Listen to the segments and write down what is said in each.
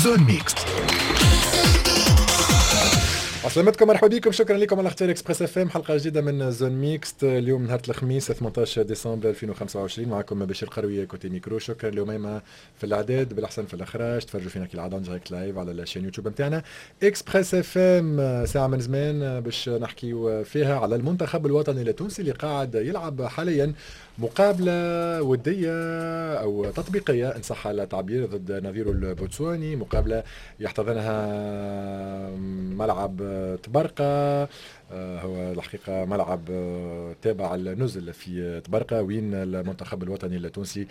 زون ميكست. سلامتكم، مرحبا بكم، شكرا لكم على اختيار اكسبريس اف ام. حلقه جديده من زون ميكست اليوم نهار الخميس 18 ديسمبر 2025. معكم بشير قروي كوتي ميكرو. شكرا لأميمة في الاعداد، بالاحسن في الاخراج. تفرجوا فينا كالعاده دايركت لايف على الشين يوتيوب نتاعنا اكسبريس اف ام. ساعه من زمان باش نحكيو فيها على المنتخب الوطني التونسي اللي قاعد يلعب حاليا مقابله وديه او تطبيقيه ان صح التعبير ضد نظيره البوتسواني. مقابله يحتضنها ملعب تبرقة. هو الحقيقة ملعب تابع النزل في تبرقة، وين المنتخب الوطني التونسي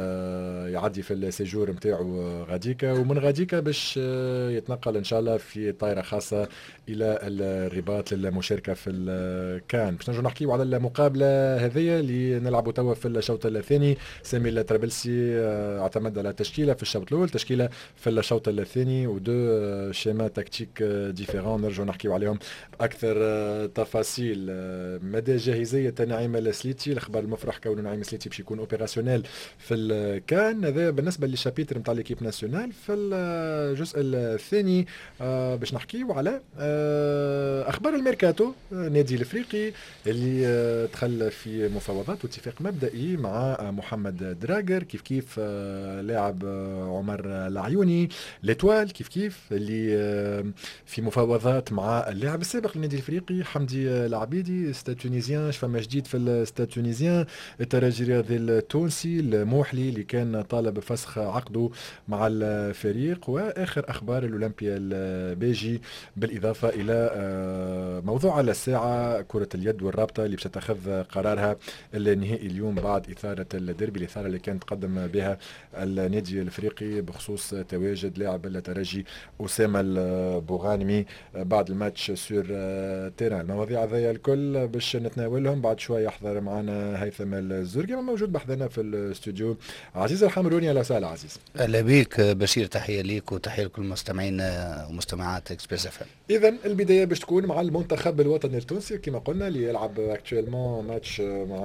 يعدي في السيجور متاعو غاديكا، ومن غاديكا باش يتنقل ان شاء الله في طائرة خاصة الى الرباط للمشاركة في الكان. باش نرجع نحكيو على المقابلة هذه اللي نلعبوا توا في الشوط الثاني. سامي الطرابلسي اعتمد على تشكيلة في الشوط الاول، تشكيلة في الشوط الثاني، ودو شيما تكتيك ديفيرون نرجع نحكيو عليهم اكثر تفاصيل. مدى جاهزية نعيم السليتي، الاخبار المفرح كون نعيم السليتي باش يكون اوبيراسيونيل في الكان. هذا بالنسبة للشابيتر نتاع ليكيب ناسيونال. في الجزء الثاني باش نحكيو على اخبار الميركاتو، نادي الافريقي اللي دخل في مفاوضات واتفاق مبدئي مع محمد دراجر، كيف لاعب عمر العيوني ليتوال، كيف اللي في مفاوضات مع اللاعب السابق للنادي الافريقي حمدي العبيدي. ستاد تونيزيان، فما جديد في الستاد تونيزيان. الترجي الرياضي التونسي الموحلي اللي كان طالب بفسخ عقده مع الفريق. واخر اخبار الاولمبيا البيجي، بالاضافه الى موضوع على الساعه كره اليد والرابطه اللي بتتخذ قرارها النهائي اليوم بعد اثاره الديربي، الاثاره اللي كان تقدم بها النادي الافريقي بخصوص تواجد لاعب الترجي اسامه البوغانمي بعد الماتش سور تيران. المواضيع هذيا الكل باش نتناولهم بعد شويه. يحضر معنا هيثم الزرقي موجود بحذنا في الاستوديو عزيز الحمروني. اهلا وسهلا عزيز. اهلا بيك بشير، تحيه ليك وتحيه لكل مستمعينا ومستمعات اكسبريس اف ام. اذا البدايه باش تكون مع المنتخب الوطني التونسي كما قلنا، اللي يلعب اكتويلمون ماتش مع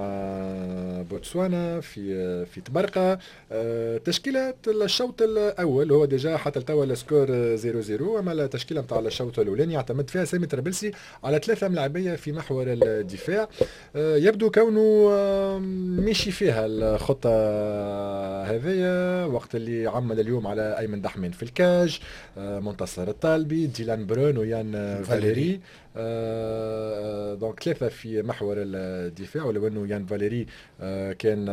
بوتسوانا في تبرقه. تشكيله الشوط الاول هو ديجا حتى توا السكور 0-0، اما التشكيله نتاع الشوط الاولاني يعتمد فيها سامي الطرابلسي على 3 ملاعبيه في محور الدفاع. يبدو كونه مشي فيها الخطه هذه وقت اللي عمل اليوم على ايمن دحمين في الكاج، منتصر الطالبي، ديلان برون ويان فاليري. دونك 3 في محور الدفاع، ولو انه يان فاليري كان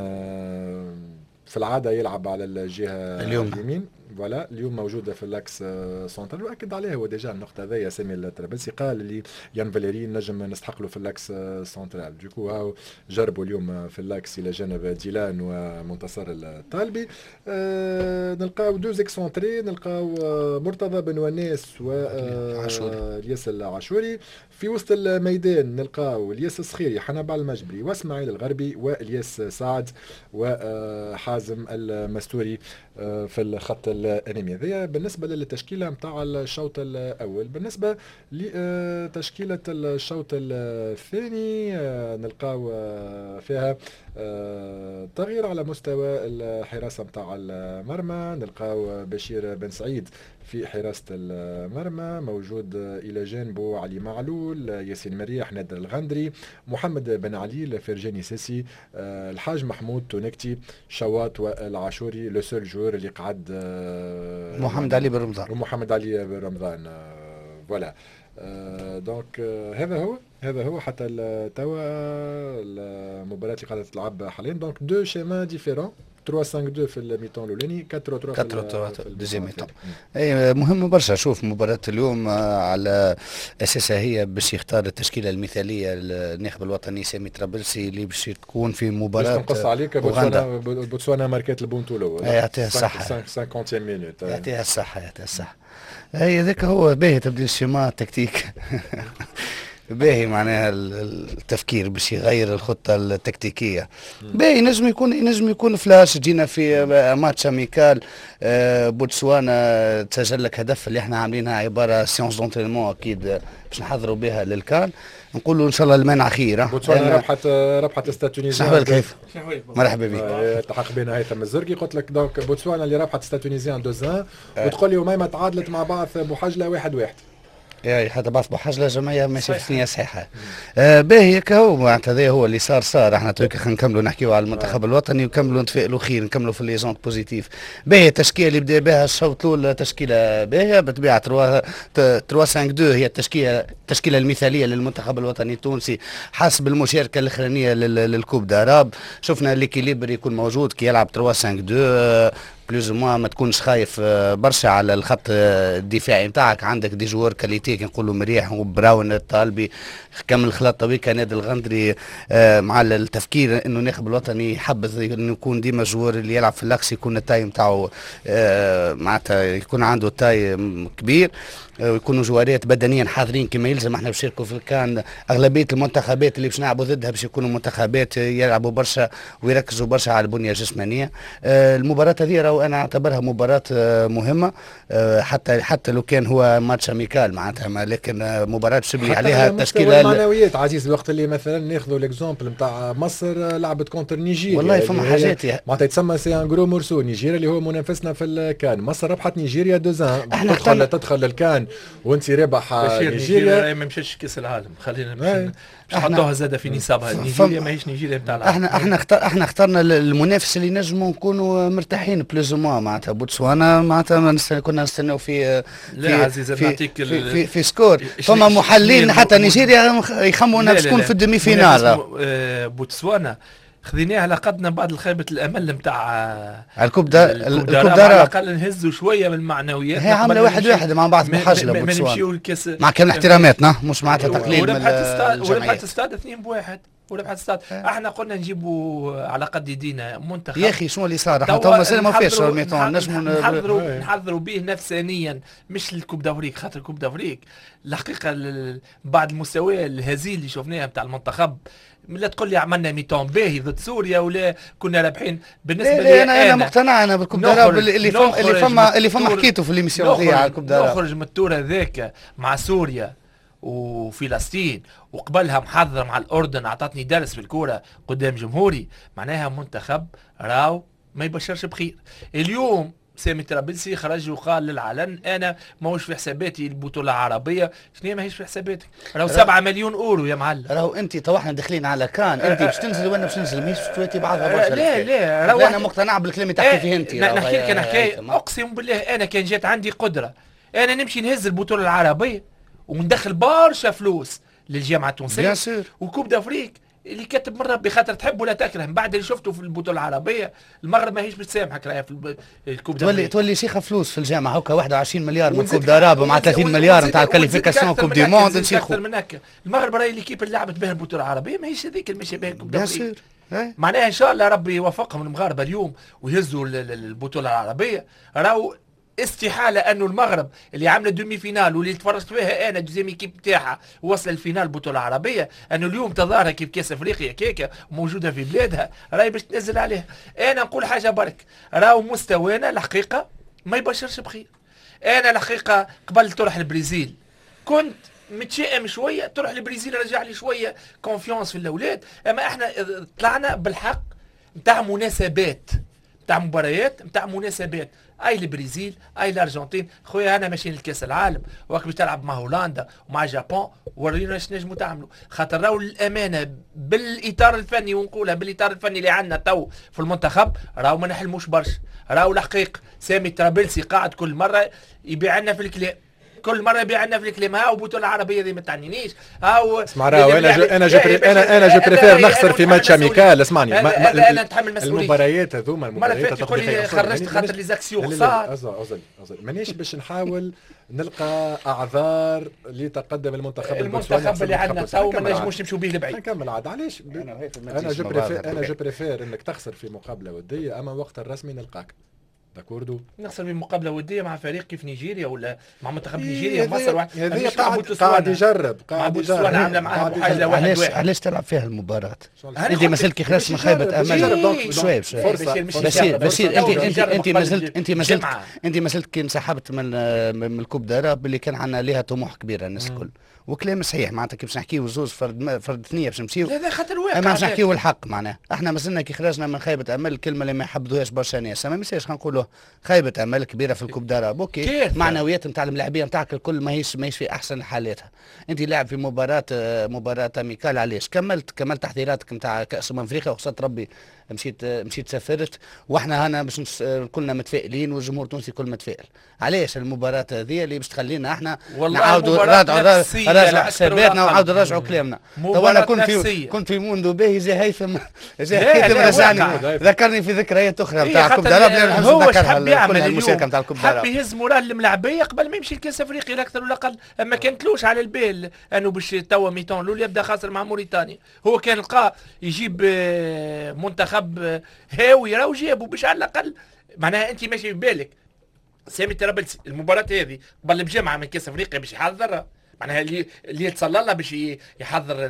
في العاده يلعب على الجهه اليمين. فوالا اليوم موجوده في اللاكس سنترال، واكد عليه هو ديجا النقطه هذيا سامي الطرابلسي، قال اللي يان فاليري نجم نستحق له في اللاكس سنترال. دوكو هاو جربوا اليوم في اللاكس الى جانب ديلان ومنتصر الطالبي. نلقاو دو زيكسونتري، نلقاو مرتضى بن وناس والياس العاشوري. في وسط الميدان نلقاو الياس الصخيري، حنبال المجبري، واسماعيل الغربي، والياس سعد، وحازم المستوري في الخط الأمامي. هذه بالنسبة للتشكيلة متاع الشوط الأول. بالنسبة لتشكيلة الشوط الثاني نلقاو فيها تغيير على مستوى الحراسة متاع المرمى. نلقاو بشير بن سعيد في حراسة المرمى، موجود إلى جانبه علي معلول، ياسين مريح، نادر الغندري، محمد بن علي، فرجاني سيسي، الحاج محمود تونكتي، شواط والعاشوري. لو سول جور اللي قعد محمد علي بن رمضان ومحمد علي بن رمضان. فوالا دونك هذا هو حتى توا المباراة اللي قاعدة تلعب حاليا. دونك دو شيما ديفيرون، 3-5-2 في الميطون الاولاني، 4-3 في الدوزيام ميطون. اي مهم برشا. شوف مباراة اليوم على اساسها هي باش يختار التشكيلة المثالية للناخب الوطني سامي طرابلسي اللي باش تكون في مباراة. باش نقص عليك بوتسوانا ماركات البونتو الاول، يعطيها الصحة 50 مينوت، يعطيها الصحة. هي ذاك هو باهي تبديل الشيما التكتيك باهي معناها التفكير باش يغير الخطة التكتيكية. باهي ينجم يكون فلاش. جينا في ماتش اميكال بوتسوانا تسجل لك هدف اللي احنا عاملينها عبارة سيونس دونترينمون اكيد باش نحضروا بها للكان. نقولوا ان شاء الله المانع خير. بوتسوانا ربحت استاد تونيزيان. شحوال كيف؟ مرحبا بك. التحق بنا هيثم الزرقي. قلت لك دونك بوتسوانا اللي ربحت استاد تونيزيان 2-1 وتقول لي وميمة تعادلت مع بعض بوحجله 1-1. يا حتى بعض بحجله جمعيه ماشي في ثنيه صحيحه. باهي هكا معناتها هذا هو اللي صار. احنا تويك خلينا نكملوا نحكيوا على المنتخب الوطني ونكملوا نتفائلوا خير، نكملوا في ليزونت بوزيتيف. باهي التشكيله اللي بدا بها الشوط الاول تشكيله باهيه بالطبيعه 3-5-2 هي التشكيله المثاليه للمنتخب الوطني التونسي حسب المشاركه الاخرانيه للكوب داراب. شفنا ليكيليبر يكون موجود كي يلعب 3-5-2 بلوز ما تكونش خايف برشا على الخط الدفاعي نتاعك. عندك دي جوار كاليتي كي نقولوا مريح وبراون الطالبي كمل الخلط طويل نادي الغندري مع التفكير انه ناخب الوطني يحبذ انه يكون ديما جوار اللي يلعب في الاكس يكون التاي نتاعو معناتها يكون عنده تاي كبير ويكونوا جوارات بدنيا حاضرين كما يلزم. احنا باش نشاركوا في كان اغلبيه المنتخبات اللي باش نلعبوا ضدها باش يكونوا منتخبات يلعبوا برشا ويركزوا برشا على البنيه الجسمانيه. المباراه هذه راهو انا اعتبرها مباراه مهمه حتى لو كان هو ماتش اميكال معناتها لكن مباراه تبني عليها التشكيله المعنويات عزيز. الوقت اللي مثلا ناخذوا ليكزومبل نتاع مصر لعبت كونتر نيجيريا والله فما حاجات معناتها يتسمى سي ان جرو مورسو. نيجيريا اللي هو منافسنا في الكان، مصر ربحت نيجيريا 2-1 تدخل للكان وانت رابح نيجيريا ما مشاش كاس العالم. خلينا مش حطوها زاده في نصابها. نيجيريا ماهيش نيجيريا نتاع العالم. احنا اخترنا المنافس اللي نجموا نكونوا مرتاحين بلوز موا معناتها بوتسوانا معناتها كنا نستناو في لا عزيز نعطيك في سكور. فما محللين حتى نيجيريا يخموا انها تكون في الدمي فينال. بوتسوانا خذيناه على قدنا بعد الخيبة الامل نتاع الكوب على الاقل نهزوا شويه من المعنويات. هي عامله 1-1 مع بعض بحجله ما نمشيو الكاس مع كامل احتراماتنا مش معناتها تقليل من وربحت استاد 2-1 وربحت استاد. احنا قلنا نجيبوا على قد يدينا منتخب. يا اخي شنو اللي صار؟ احنا تو مازال ما فيش الميطون نجموا نحضروا به نفسانيا مش الكوب دافريك خاطر الكوب دافريك الحقيقه بعد المستوى الهزيل اللي شفناه نتاع المنتخب. لا تقول لي عملنا ميتون باهي ضد سوريا ولا كنا رابحين. بالنسبه لي انا مقتنع انا بالكوب داراب اللي فما حكيته في الاميسيون هذه على الكوب داراب. نخرج من التور هذاك مع سوريا وفلسطين وقبلها محضر مع الاردن اعطتني درس في الكوره قدام جمهوري. معناها منتخب راو ما يبشرش بخير. اليوم سامي طرابلسي خرج وقال للعلن انا ماهوش في حساباتي البطوله العربيه. شنو ماهيش في حساباتك؟ راهو 7 مليون اورو يا معلم. راهو انت تو احنا داخلين على كان انت باش تنزل وانا باش ننزل ماهيش تواتي بعضها برشا. لا راهو انا مقتنع بالكلام اللي تحكي فيه انت. نحكي لك انا حكايه اقسم بالله انا كان جات عندي قدره انا نمشي نهز البطوله العربيه وندخل برشا فلوس للجامعه التونسيه وكوب دافريك اللي كاتب مره بخاطر تحب ولا تكره. من بعد اللي شفته في البطوله العربيه المغرب ماهيش بتسامحك راهي في الكوب دافريك. تولي شيخه فلوس في الجامعه هكا 21 مليار من كوب داراب مع 30 مليار نتاع الكاليفيكاسيون كوب دي موند نشيخوا اكثر من هكا. المغرب راهي ليكيب اللي لعبت بها البطوله العربيه ماهيش هذيك اللي ماشيه بها الكوب دافريك. معناها ان شاء الله ربي يوفقهم المغاربه اليوم ويهزوا البطوله العربيه. راهو استحاله انه المغرب اللي عامله دومي فينال واللي تفرجت فيها انا دوزيام ايكيب تاعها وصل الفينال بطوله عربيه انه اليوم تظاهر كيف كاس افريقيا كيكه موجوده في بلادها راهي باش تنزل عليها. انا نقول حاجه برك راهو مستوانا الحقيقه ما يبشرش بخير. انا الحقيقه قبل تروح البرازيل كنت متشائم شويه تروح البرازيل رجع لي شويه كونفيونس في الاولاد. اما احنا طلعنا بالحق نتاع مناسبات نتاع مباريات نتاع مناسبات. اي البرازيل اي الارجنتين خويا انا ماشيين لكاس العالم وراك باش تلعب مع هولندا ومع جابون ورينا اش نجموا تعملوا. خاطر راهو الامانه بالاطار الفني ونقولها بالاطار الفني اللي عندنا تو في المنتخب راهو ما نحلموش برشا. راهو الحقيقه سامي طرابلسي قاعد كل مره يبيع لنا في الكلام كل مره يبيع لنا في الكلام. ها وبطوله العربيه دي ما تعنينيش. ها اسمع راهو انا جو بريفير نخسر في ماتش اميكال. اسمعني انا نتحمل مسؤوليه المباريات هذوما المباريات تقول لي خرجت خاطر لي زاكسيون خسار. مانيش باش نحاول نلقى اعذار لتقدم المنتخب اللي عندنا تو ما نجموش نمشوا به لبعيد. نكمل عاد علاش انا جو بريفير انك تخسر في مقابله وديه اما وقت الرسمي نلقاك داكوردو نخسر بمقابله وديه مع فريق كيف نيجيريا ولا مع منتخب نيجيريا مصر هذه قاعد يجرب عامله معاه محايله واحد علاش تلعب فيها المباراه؟ انت مازلت كي خرجت من خيبه امل شويه بشير انت مازلت كي انسحبت من الكوب داراب اللي كان عندنا ليها طموح كبيره الناس الكل وكلام صحيح معناتها كي باش نحكيو زوز فرد ثنيه باش نمشيو هذا خاطر الواقع ما باش نحكيو الحق معناها احنا مازلنا كي خرجنا من خيبه امل الكلمه اللي ما يحبذوهاش برشا ناس ما يصيرش نقولوا خيبه امل كبيره في الكوب داراب اوكي معنويات نتاع الملاعبيه نتاعك الكل ماهيش في احسن حالاتها انت لاعب في مباراه اميكال علاش كملت تحضيراتك نتاع كاس افريقيا وخصت ربي مشيت سافرت واحنا هنا باش كلنا متفائلين والجمهور التونسي الكل متفائل علاش المباراه هذه اللي باش تخلينا احنا نعاودوا نراجعوا حساباتنا ونعاودوا نراجعوا كلامنا تو انا كنت في موندو باهي زي هيثم رجعني ذكرني في ذكريات اخرى نتاع كوب داراب هو حب يعمل المشاركه نتاع الكوب داراب حب يهز مورال الملاعبيه قبل ما يمشي لكاس افريقيا لا اكثر ولا اقل اما كانتلوش على البال انه باش توا ميتون الاول يبدا خاسر مع موريتانيا هو كان لقى يجيب منتخب هاوي راهو جابوا باش على الاقل معناها انت ماشي في بالك سامي ترابلسي المباراه هذه قبل بجمعه من كاس افريقيا باش يحضرها معناها اللي يتصلى لها باش يحضر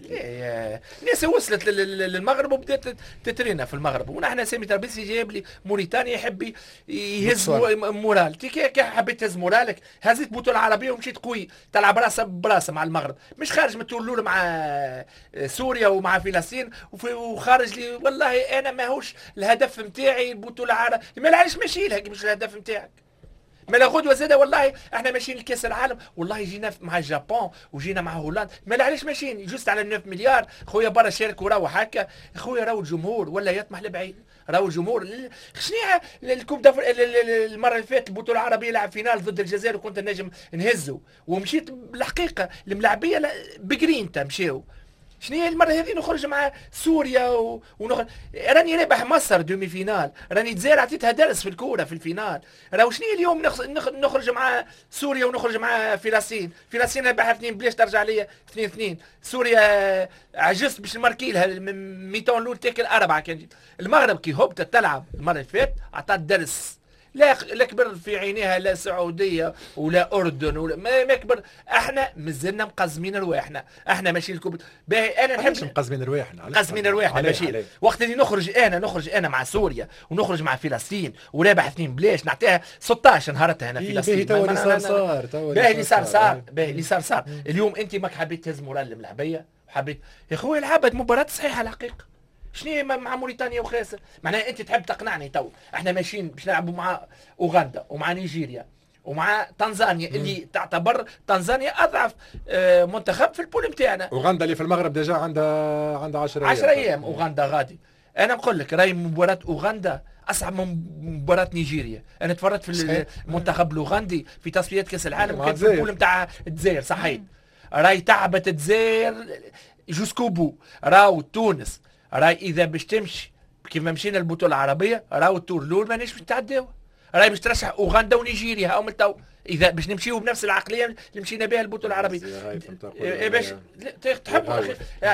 الناس وصلت للمغرب وبدات تترينا في المغرب ونحن سامي ترابلسي جايب لي موريتانيا يحب يهز مورال كي حبيت تهز مورالك هزيت بطوله عربيه ومشيت قوي تلعب راسه براسه مع المغرب مش خارج من التور الاولى مع سوريا ومع فلسطين وخارج لي والله انا ماهوش الهدف نتاعي البطوله العربيه ما علاش ماشي لها مش الهدف نتاعك ما لا غدوه زاده والله احنا ماشيين لكاس العالم والله جينا مع اليابان وجينا مع هولندا ما علاش ماشيين جوست على 9 مليار خويا برا شارك وراهو هكا خويا راهو الجمهور ولا يطمح لبعيد راهو الجمهور شنو الكوب المره اللي فاتت البطوله العربيه لعب فينال ضد الجزائر وكنت نجم نهزه ومشيت بالحقيقه الملاعبيه بقرينتا مشاو شنو هي المره هذه نخرج مع سوريا ونخرج راني رابح مصر دومي فينال راني الجزائر عطيتها درس في الكوره في الفينال راهو شنو هي اليوم نخرج مع سوريا ونخرج مع فلسطين رابحها 2 بلاش ترجع ليا 2-2 سوريا عجزت باش نماركي لها ميتون الاول تاكل 4 كان المغرب كي هبطت تلعب المره اللي فاتت عطات درس لا كبر في عينيها لا سعوديه ولا اردن ولا ما كبر احنا مازلنا مقزمين رواحنا احنا ماشيين الكوب باهي انا نحب مقزمين رواحنا ماشي وقت اللي نخرج انا مع سوريا ونخرج مع فلسطين ورابح 2 بلاش نعطيها 16 نهارتها هنا فلسطين باهي اللي صار اليوم انت ماك حبيت تهز مورال الملاعبيه وحبيت يا خويا لعبت مباراه صحيحه الحقيقه شنو مع موريتانيا وخاسر معناها انت تحب تقنعني تو احنا ماشيين باش نلعبوا مع اوغندا ومع نيجيريا ومع تنزانيا اللي تعتبر تنزانيا اضعف منتخب في البول نتاعنا اوغندا اللي في المغرب ديجا عندها 10 ايام اوغندا غادي انا نقول لك راهي مباراه اوغندا اصعب من مباراه نيجيريا انا تفرجت في المنتخب الاوغندي في تصفيات كاس العالم كان في البول نتاع الجزائر صحيح راهي تعبت الجزائر جوسكو بو راهو تونس راهي اذا باش تمشي كيف ما مشينا البطوله العربيه راهو التور الاول مانيش باش نتعداو راهي باش ترشح اوغندا ونيجيريا هاهم التو اذا باش نمشيو بنفس العقليه اللي مشينا بها البطوله العربيه باش تحبوا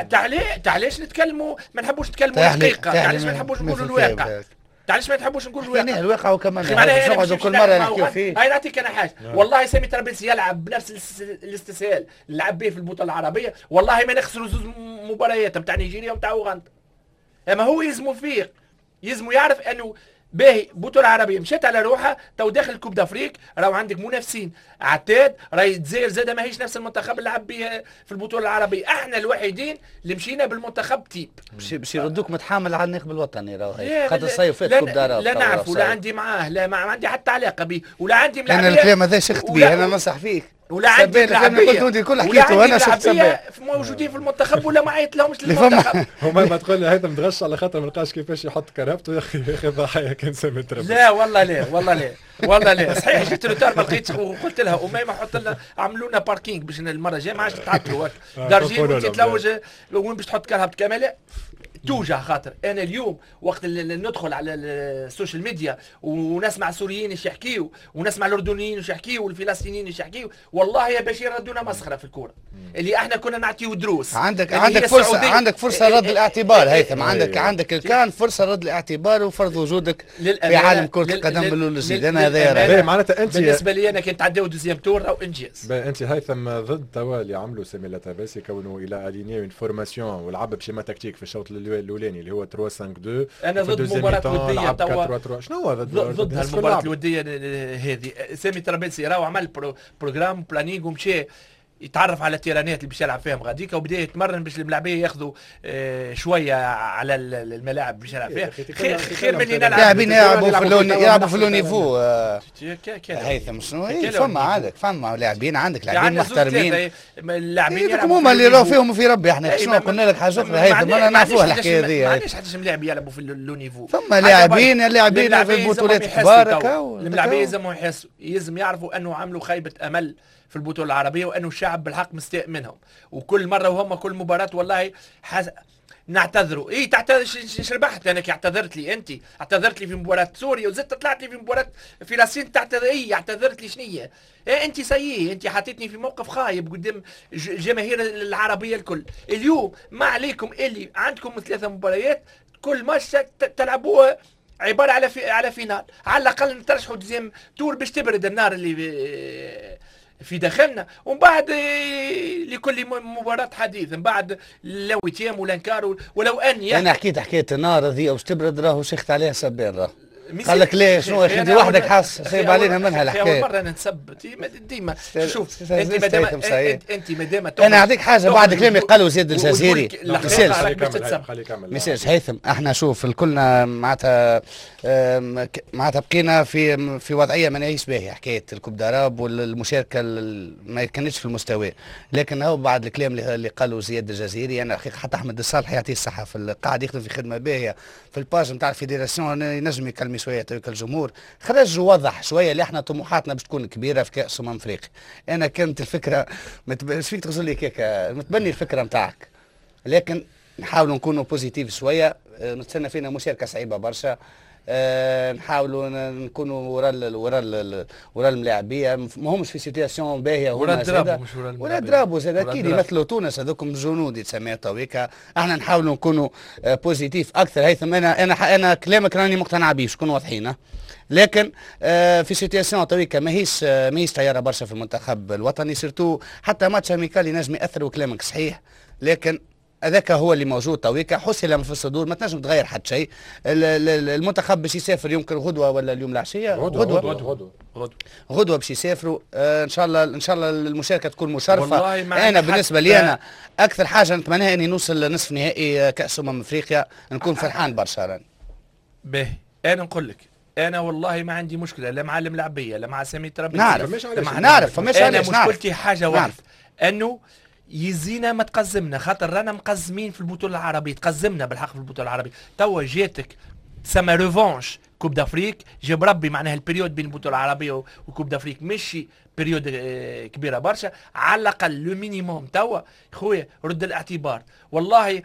تعليش نتكلموا ما نحبوش نتكلموا الحقيقه تعليش ما نحبوش نقولوا الواقع تعليش ما تحبوش نقولوا الواقع الواقع وكمان نقعدوا كل مره نحكيو فيه هاي نعطيك انا حاجه والله سامي ترابلسي يلعب بنفس الاستسهال اللي لعب به في البطوله العربيه والله ما نخسروا 2 مباريات نتاع نيجيريا ونتاع اوغندا اما هو يلزمو فيق يلزمو يعرف انه باهي بطولة عربية مشات على روحها تو داخل كوب دافريك راهو عندك منافسين عتاد راهي الجزائر زاده ماهيش نفس المنتخب اللي لعب به في البطولة العربية احنا الوحيدين اللي مشينا بالمنتخب تيب باش يردوك متحامل على الناخب الوطني راهي خاطر الصيف فات كوب داراب لا نعرف ولا عندي معاه لا ما عندي حتى علاقة به ولا عندي ملاعبية انا الكلام هذا شخت به انا ننصح فيك ولا عندي ملاعبية كل حكيته انا شفت موجودين في المنتخب ولا ما عيط لهمش للمنتخب هما ما تقول لي هذا متغش على خاطر ما لقاش كيفاش يحط كرهبته يا اخي ضحيه كان سامي تربي لا والله لا صحيح جيت روتار ما لقيتش وقلت لها اميمه حط لنا عملوا لنا باركينغ باش المره الجايه ما عادش تتعطلوا درجين وانت تلوج وين باش تحط كرهبة كامله توجع خاطر انا اليوم وقت اللي ندخل على السوشيال ميديا ونسمع سوريين ايش يحكيوا ونسمع الاردنيين ايش يحكيوا والفلسطينيين ايش يحكيوا والله يا بشير ردونا مسخره في الكوره اللي احنا كنا نعطيو دروس عندك فرصه رد الاعتبار هيثم عندك الكان فرصه رد الاعتبار وفرض وجودك في عالم كره القدم بالولوجيد انا هذا معناتها انت بالنسبه لي انا كنت تعداو دوزيام تور او انجاز انت هيثم ضد توا اللي عملوا سامي لاتاباسي كونه الى اليني اون فورماسيون ولعب بشيما تكتيك في الشوط الاولاني اللي هو 3-5-2 انا ضد مباراة ودية توا شنو هو ضد المباراة الودية هذه سامي ترابلسي راهو عمل بروجرام بلانينغ ومشى يتعرف على التيرانات اللي باش يلعب فيهم غاديكا، وبدا يتمرن باش الملاعبيه ياخذوا شويه على الملاعب باش يلعب فيها. خير من اللي نلعب لاعبين يلعبوا في لو نيفو. هيثم شنو فما لاعبين عندك لاعبين محترمين، اللاعبين هما اللي راهو فيهم في ربي. احنا شنو قلنا لك حاجه اخرى هيثم، انا نعرفوها الحكايه هذه. معليش حتى لاعب يلعبوا في لو نيفو، فما لاعبين في البطولات الكبار. الملاعبيه لازم يعرفوا انه عملوا خيبه امل في البطولة العربية، وأنه الشعب بالحق مستاء منهم، وكل مرة وهم كل مباراة والله نعتذروا. ايه تعتذر؟ شربحت انا كي اعتذرت لي؟ انت اعتذرت لي في مباراة سوريا وزدت طلعت لي في مباراة فلسطين تعتذر. ايه اعتذرت لي شنية؟ ايه انت سيئة، انت حطيتني في موقف خايب قدام الجماهير العربية الكل. اليوم ما عليكم اللي عندكم 3 مباريات كل ماتش تلعبوها عبارة على فينال، على الأقل نترشحوا ديزيم تور باش تبرد النار اللي في داخلنا، ومن بعد لكل مباراة حديث، من بعد لو يتيم ولا انكار ولو اني انا حكيت حكايه النار هذه باش تبرد، راهو شيخت عليها سبان راهو قال لك ليه شنو يا اخي وحدك حاس صعيب علينا منها الحكايه. اول مره انا نتسب ديما. شوف انت مادام انا نعطيك حاجه بعد كلامي قالوا زياد الجزيري مساج هيثم. احنا شوف الكلنا معناتها بقينا في وضعيه ما نعيش بها، حكايه الكوب داراب والمشاركه ما كانتش في المستوى. لكن هو بعد الكلام اللي قالوا زياد الجزيري، انا حقيقه حتى احمد الصالح يعطيه الصحه قاعد يخدم في خدمه باهيه في الباج نتاع الفيدراسيون، ينجم يكلمي شويه الجمهور، خرج ووضح شويه اللي احنا طموحاتنا باش تكون كبيره في كاس افريقيا. انا كانت الفكره فيك تغزل لي كيكه متبني الفكره نتاعك، لكن نحاولوا نكونوا بوزيتيف شويه. نتسنى فينا مشاركه صعيبه برشا، نحاولوا نكونوا ورا الملاعبيه، ما همش في سيتياسيون باهيه، ولا درابو زاد اكيد يمثلوا تونس، هذوكم جنود يتسمى تويكا. احنا نحاولوا نكونوا بوزيتيف اكثر. هيثم انا كلامك راني مقتنع بيه، شكون واضحين، لكن في سيتياسيون تويكا ماهيش طياره برشا في المنتخب الوطني، سيرتو حتى ماتش اميكال ينجم ياثر، وكلامك صحيح، لكن هذاك هو اللي موجود تويكا. حسن في الصدور ما تنجم تغير حتى شيء. المنتخب باش يسافر يمكن غدوه ولا اليوم العشيه، غدوه باش يسافروا. ان شاء الله المشاركه تكون مشرفه. انا بالنسبه لي انا اكثر حاجه نتمناها اني نوصل نصف نهائي كاس افريقيا، نكون فرحان برشا راني. باهي انا نقول لك، انا والله ما عندي مشكله لا مع الملاعبيه لا مع سامي ترابيزي، نعرف انا مشكلتي حاجه واحده، انه يزينا ما تقزمنا، خاطر رانا مقزمين في البطوله العربيه، تقزمنا بالحق في البطوله العربيه. توا جاتك سما ريفونش كوب دافريك، جاب ربي معناها البريود بين البطوله العربيه وكوب دافريك ماشي بريود كبيره برشا، على الاقل لو مينيموم توا خويا رد الاعتبار. والله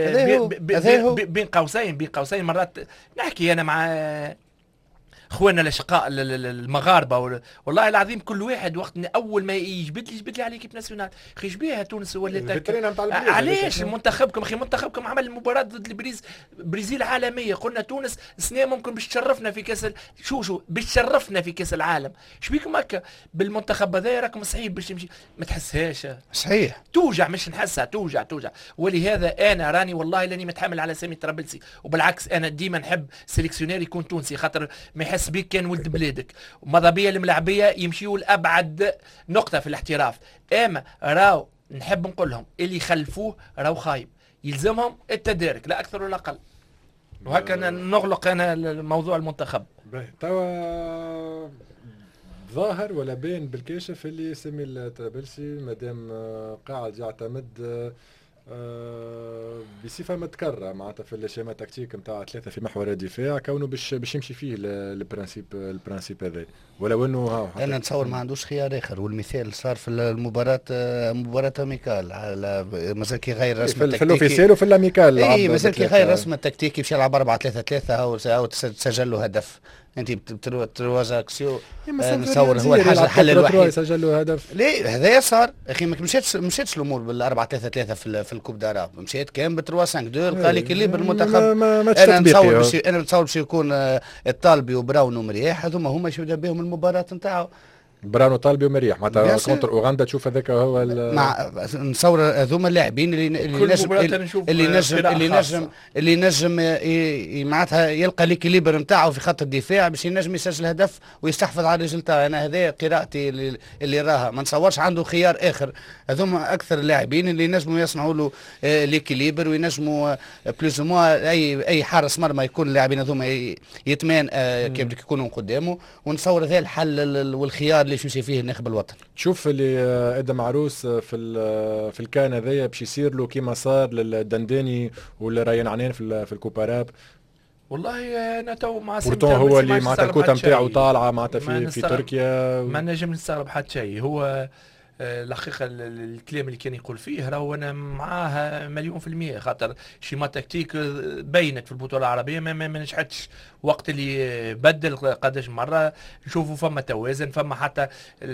بين قوسين مرات نحكي انا مع اخواننا الاشقاء المغاربه، والله العظيم كل واحد وقت اول ما يجبد لي على كيب ناسيونال، اخي شبيها تونس ولا علاش منتخبكم؟ اخي منتخبكم عمل مباراه ضد برازيل عالميه، قلنا تونس سنه ممكن باش تشرفنا في كاس شو باش تشرفنا في كاس العالم. شبيكم هكا بالمنتخب هذا؟ راكم صعيب باش تمشي، ما تحسهاش صحيح، توجع، مش نحسها توجع. ولهذا انا راني والله لاني متحمل على سامي الطرابلسي، وبالعكس انا ديما نحب سيليكسيونير يكون تونسي، خاطر ما يحس بيك كان ولد بلادك، وماذا بيا الملاعبيه يمشيوا لابعد نقطه في الاحتراف. اما راو نحب نقول لهم اللي يخلفوه راو خايب، يلزمهم التدارك لا اكثر ولا اقل. وهكذا نغلق انا موضوع المنتخب. توا ظاهر ولا باين بالكاشف اللي سامي الطرابلسي مادام قاعد يعتمد بصفه متكرره معناتها في الشيما تكتيك نتاع 3 في محور الدفاع، كونه باش يمشي فيه البرانسيب هذا، ولو انه انا نتصور ما عندوش خيار اخر. والمثال صار في مباراه اميكال، على مازال كي غير رسم التكتيكي في الاوفيسيال وفي الاميكال، اي مازال كي غير رسم التكتيكي باش يلعب 4-3-3 او تسجل له هدف. انت بتروازاكسيو نتصور هو الحل الوحيد يسجل له هدف. ليه هذايا صار اخي؟ ما مشاتش الامور بال4-3-3 في الكوب داراب، مشيت كان ب3-5-2 قال لك اللي بالمنتخب. انا نتصور باش يكون الطالبي وبراون ومرياح، هذوما هما باش يبدا بهم المباراه نتاعو. برانو طالبي ومريح معناتها كونتر اوغندا تشوف هذاك هو مع نصور هذوما اللاعبين اللي نجم معناتها يلقى ليكيليبر نتاعو في خط الدفاع باش ينجم يسجل هدف ويستحفظ على ريزلتا. انا هذا قراءتي اللي راها، ما نصورش عنده خيار اخر. هذوما اكثر اللاعبين اللي ينجموا يصنعوا له ليكيليبر وينجموا بلوز موا اي حارس مرمى يكون اللاعبين هذوما يتمان كيف يكونوا قدامه. ونصور هذا الحل والخيار اللي يمشي فيه الناخب الوطني. تشوف اللي ادم عروس في الكان هذايا باش يصير له كيما صار للدنداني والريان عنان في الكوباراب. والله انا تو مع بورتون هو اللي معناتها الكوتا نتاعو طالعه معناتها في تركيا ما نجم نستغرب حتى شيء. هو الحقيقة الكلام اللي كان يقول فيه راهو أنا معاه 100%، خاطر شيما تكتيك بينت في البطولة العربية ما نجحتش. وقت اللي بدل قداش مرة نشوفوا فما توازن، فما حتى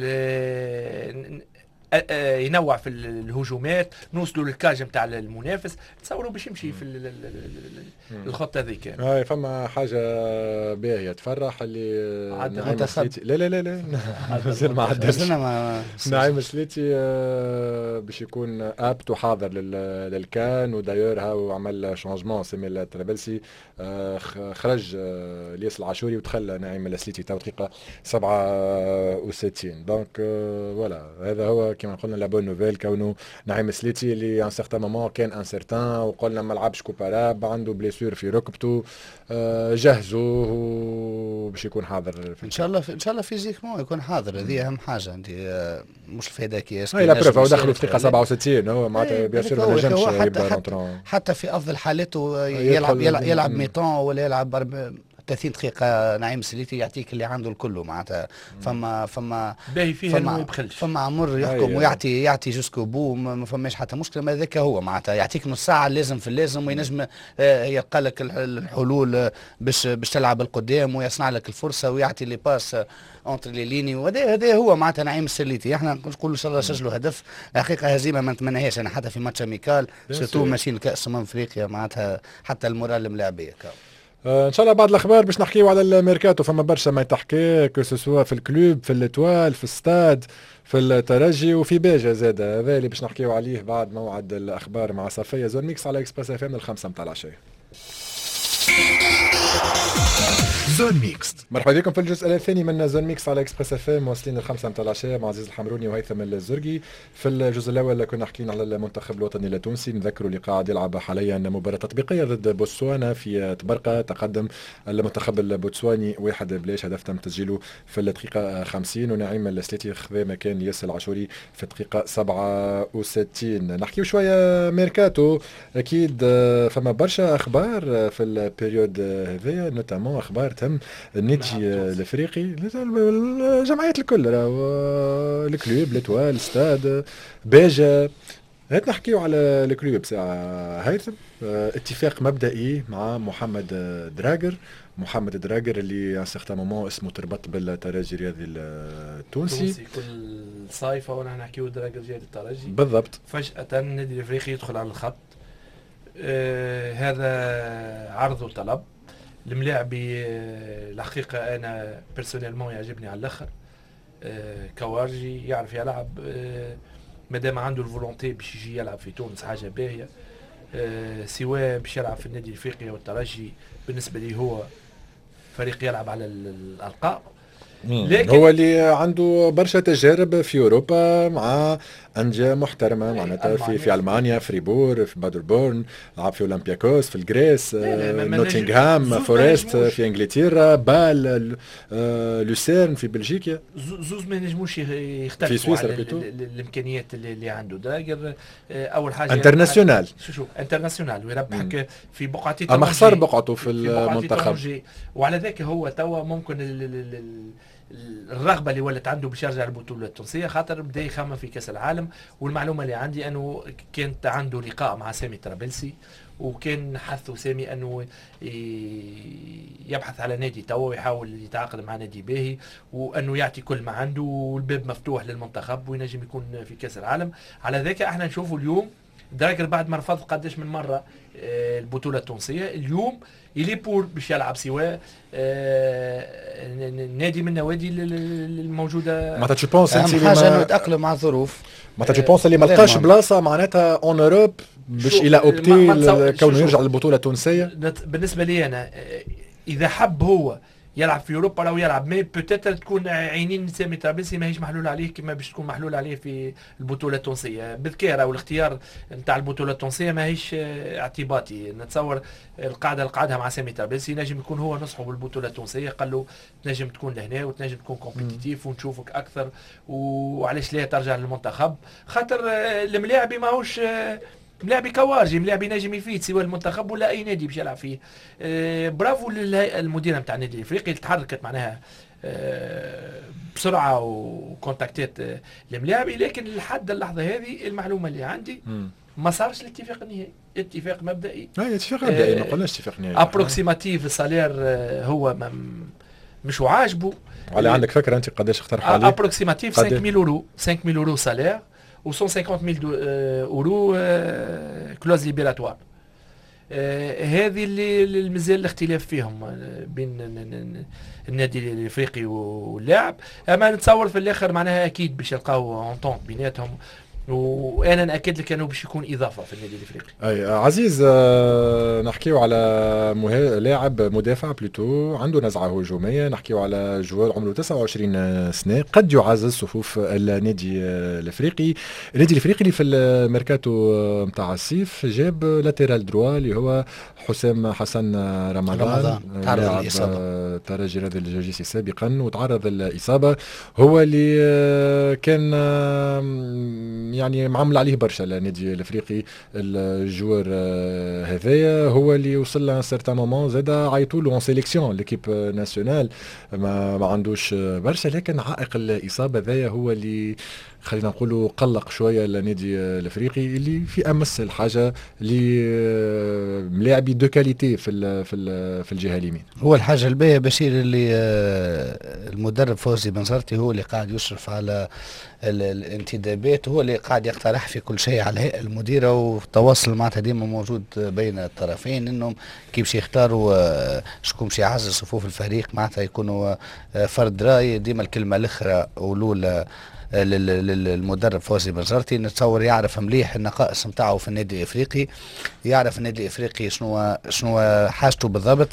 ينوع في الهجومات، نوصلوا للكاج نتاع المنافس، تصوروا باش يمشي في الخطه هذيك. هاي فما حاجه باهيه تفرح اللي نعيم سليتي لا مازال ما عداش نعيم سليتي باش يكون ابت وحاضر للكان. ودايور هاو عمل شونجمون سمي الطرابلسي، خرج الياس العاشوري ودخل نعيم سليتي تو دقيقه 67. دونك فوالا هذا هو كما قلنا لا بون نوفيل، كونه نعيم سليتي اللي ان سيغتان مومون كان انسيرتان وقلنا ما لعبش كوباراب، عنده بليسور في ركبته، جهزوه باش يكون حاضر ان شاء الله فيزيكمون يكون حاضر. هذه اهم حاجه انت مش الفائده كياس. هاي لا بروف هو دخلوا في دقيقه 67 هو معناتها بيان سور ما نجمش يبدا حتى في افضل حالاته يلعب ميطون ولا يلعب 30 دقيقة. نعيم سليتي يعطيك اللي عنده الكل معناتها. فما باهي فيها ما يبخلش، فما عمر يحكم ويعطي جوسكو بو، ما فماش حتى مشكلة. ما ذاك هو معناتها يعطيك نص ساعة لازم في اللازم، وينجم يلقى لك الحلول باش تلعب القدام ويصنع لك الفرصة ويعطي لي باس اونتر لي ليني. وهذا هو معناتها نعيم السليتي. احنا نقولوا ان شاء الله سجلوا هدف. حقيقة هزيمة ما نتمناهاش انا حتى في ماتش اميكال، سيرتو ماشيين لكأس افريقيا معناتها حتى المورال الملاعبية. ان شاء الله بعد الاخبار باش نحكيو على الميركاتو. فما برشا ما يتحكي كو في الكلوب، في الاتوال، في الستاد، في الترجي وفي باجة زاد. هذا اللي باش نحكيو عليه بعد موعد الاخبار مع صفية زون ميكس على اكسبريس اف ام من 5 متاع العشيه. زون ميكس مرحبا بكم في الجزء الثاني من زون ميكس على اكسبريس اف ام. واصلين الخمسة متاع العشاء مع عزيز الحمروني وهيثم الزرقي. في الجزء الاول كنا حكينا على المنتخب الوطني التونسي. نذكروا اللي قاعد يلعب حاليا مباراة تطبيقية ضد بوتسوانا في تبرقة. تقدم المنتخب البوتسواني 1-0، هدف تم تسجيله في الدقيقة 50 ونعيم السليتي خذا مكان ياسر العاشوري في الدقيقة 67. نحكيو شوية ميركاتو. اكيد فما برشا اخبار في البريود هذايا، نوتامون اخبار تم النادي الافريقي، الجمعيات الكل، الكلوب، الاتوال، الاستاد، باجا. هات نحكيو على الكلوب ساعة هيثم. اتفاق مبدئي مع محمد دراجر اللي سيغتا مومون اسمه تربط بالترجي الرياضي التونسي. كل صيفة وانا نحكيو دراجر جاي للترجي بالضبط. فجأة النادي الافريقي يدخل على الخط. هذا عرض وطلب. الملاعبي الحقيقة أنا بيرسونيلمون يعجبني على الآخر. كوارجي يعرف يلعب، مادام عنده الفولونتي باش يجي يلعب في تونس حاجة باهية. سواء باش يلعب في النادي الافريقي والترجي بالنسبة لي هو فريق يلعب على الألقاب. لكن هو اللي عنده برشا تجارب في اوروبا مع انديه محترمه معناتها في المانيا، فريبور، في بادربورن، لعب في اولمبياكوس، في الجريس، نوتنغهام فورست في انجلترا، بال، لوسيرن في بلجيكا. زوز ما نجموش يختلفوا على الامكانيات اللي عنده دراجر. اول حاجه انترناسيونال، شوف انترناسيونال ويربحك في بقعتي اما خسر بقعته في المنتخب. وعلى ذاك هو توا ممكن الرغبه اللي ولت عنده باش يرجع البطوله التونسيه، خاطر بدا يخمم في كاس العالم. والمعلومه اللي عندي انه كانت عنده لقاء مع سامي طرابلسي، وكان حثه سامي انه يبحث على نادي توا ويحاول يتعاقد مع نادي باهي، وانه يعطي كل ما عنده، والباب مفتوح للمنتخب وينجم يكون في كاس العالم. على ذاك احنا نشوفوا اليوم دراجر بعد ما رفض قداش من مره البطوله التونسيه، اليوم يلي بور باش يلعب سواء نادي من النوادي الموجوده. معناتها تو بونس اهم حاجه انه يتاقلم مع الظروف. معناتها تو بونس اللي ما لقاش بلاصه معناتها اون اوروب باش الى اوبتي كونه يرجع للبطوله التونسيه. بالنسبه لي انا اذا حب هو يلعب في اوروبا لو يلعب، مي بوتيتر تكون عينين سامي طرابلسي ماهيش محلول عليه كما باش تكون محلول عليه في البطوله التونسيه. بالذكر او الاختيار نتاع البطوله التونسيه ماهيش اعتباطي. نتصور القاعده اللي قعدها مع سامي طرابلسي نجم يكون هو نصحه بالبطوله التونسيه، قال له تنجم تكون لهنا وتنجم تكون كومبيتيتيف ونشوفك اكثر، وعلاش لا ترجع للمنتخب، خاطر الملاعبي ماهوش ملاعبي كوارجي، ملاعبي نجم يفيد سواء المنتخب ولا اي نادي باش يلعب فيه. برافو للمديره نتاع النادي الافريقي اللي تحركت معناها بسرعه وكونتاكتات الملاعبي، لكن لحد اللحظه هذه المعلومه اللي عندي ما صارش الاتفاق النهائي، اتفاق مبدئي. اي اتفاق مبدئي، ما قلناش اتفاق نهائي. ابروكسيماتيف السالير هو مش عاجبه. على عندك فكره انت قداش اقترح عليه؟ ابروكسيماتيف 5000 يورو، 5000 يورو سالير و 150,000 اورو كلوز ليبيراتوار. هذه اللي مازال الاختلاف فيهم بين النادي الافريقي واللاعب. اما نتصور في الاخر معناها اكيد باش يلقاو اونطونت بيناتهم، وانا ناكد لك انه باش يكون اضافه في النادي الافريقي. اي عزيز، نحكيو على لاعب مدافع بلوتو عنده نزعه هجوميه، نحكيو على جوار عمره 29 سنه قد يعزز صفوف النادي الافريقي. النادي الافريقي اللي في الميركاتو نتاع الصيف جاب لاتيرال دروا اللي هو حسام حسن رمضان تعرض للإصابة، ترجي رياضي الجوجيسي سابقا وتعرض للإصابة. هو اللي كان يعني معمل عليه برشا النادي الافريقي الجوار هذايا، هو اللي وصل لان سيرتان مومون زاد عيطوا له اون سيليكسيون ليكيب ناسيونال، ما عندوش برشا، لكن عائق الاصابه هذايا هو اللي خلينا نقولوا قلق شويه النادي الافريقي اللي في امس الحاجه لملاعبي دو كاليتي في الجهه اليمين. هو الحاجه الباهيه بشير اللي المدرب فوزي بنزرتي هو اللي قاعد يشرف على الانتدابات، هو اللي قاعد يقترح في كل شيء على الهيئه المديره، والتواصل معناتها ديما موجود بين الطرفين انهم كيف باش يختاروا شكون باش يعزز صفوف الفريق، معناتها يكونوا فرد راي. ديما الكلمه الاخرى اولى للمدرب فوزي بنزرتي، نتصور يعرف مليح النقائص نتاعو في النادي الافريقي، يعرف النادي الافريقي شنو حاجته بالضبط.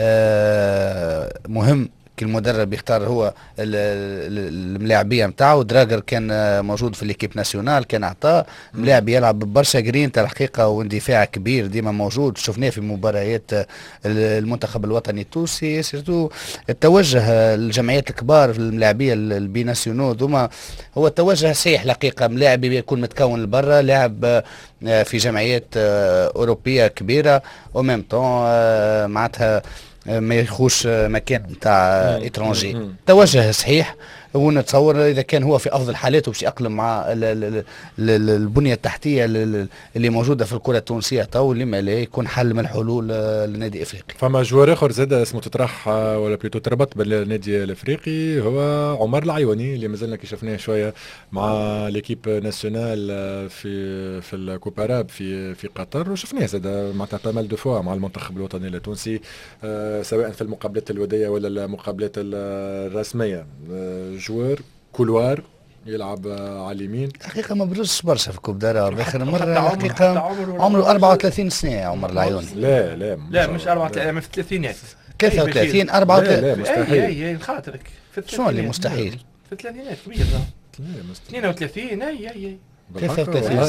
مهم كي المدرب يختار هو الملاعبيه نتاعو. دراجر كان موجود في ليكيب ناسيونال، كان عطاه ملاعب يلعب برشا جرينتا الحقيقه واندفاع كبير ديما موجود، شفناه في مباريات المنتخب الوطني التونسي. سيرتو التوجه الجمعيات الكبار في الملاعبيه البيناسيونو ذوما هو التوجه صحيح الحقيقه، ملاعب يكون متكون لبرا، لاعب في جمعيات اوروبيه كبيره وميم طون معناتها ما يخوش مكان نتاع اترونجي. توجه صحيح، ونتصور اذا كان هو في افضل حالاته باش يأقلم مع البنيه التحتيه اللي موجوده في الكره التونسيه تو، لما لا يكون حل من الحلول للنادي الافريقي. فما جوار اخر زاد اسمه تطرح ولا بليتو تربط بالنادي الافريقي، هو عمر العيوني اللي مازلنا كي شفناه شويه مع ليكيب ناسيونال في الكوباراب في قطر، وشفناه زاد معناتها بامال دو فوا مع المنتخب الوطني التونسي سواء في المقابلات الوديه ولا المقابلات الرسميه. جوار كولوار يلعب على اليمين، حقيقة ما بروزش برشا في كوب داراب آخر مرة، حقيقة عمره 34 سنة عمر العيوني. لا مش 34، في الثلاثينات 33 34. لا مستحيل. اي خاطرك شنو اللي مستحيل؟ في الثلاثينات كبير 32. اي 33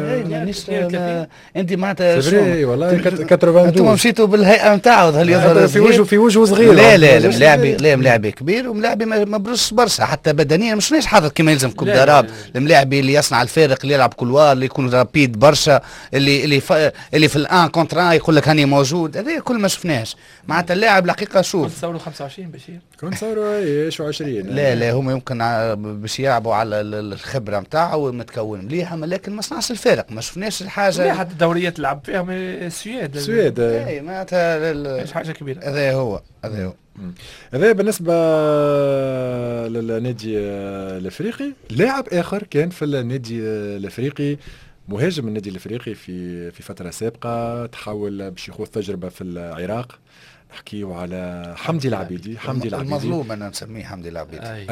سنة. انت معناتها سيفري والله 92 انتم مشيتوا بالهيئة نتاعو في وجهه صغير. لا ملاعبي كبير وملاعبي ما بروش برشا حتى بدنيا، مش حاضر كما يلزم في كوب داراب. الملاعبي اللي يصنع الفارق، اللي يلعب كولوار، اللي يكون رابيد برشا، اللي في الان كونترا يقول لك هاني موجود، هذا كل ما شفناهش. معناتها اللاعب الحقيقة شوف كنت تصوروا 25 بشير، كنت تصوروا شو 20. لا هم يمكن باش يلعبوا على الخبرة نتاعو متكون مليحة، لكن ما صنعش الفارق، ما شفناش الحاجة. حتى الدوريات تلعب فيهم السويد اي معناتها مش حاجة كبيرة. هذا هو هذا بالنسبة للنادي الافريقي. لاعب اخر كان في النادي الافريقي مهاجم النادي الافريقي في فتره سابقه تحول باش يخوض تجربه في العراق. نحكيو على حمدي العبيدي. المظلوم انا نسميه حمدي العبيدي.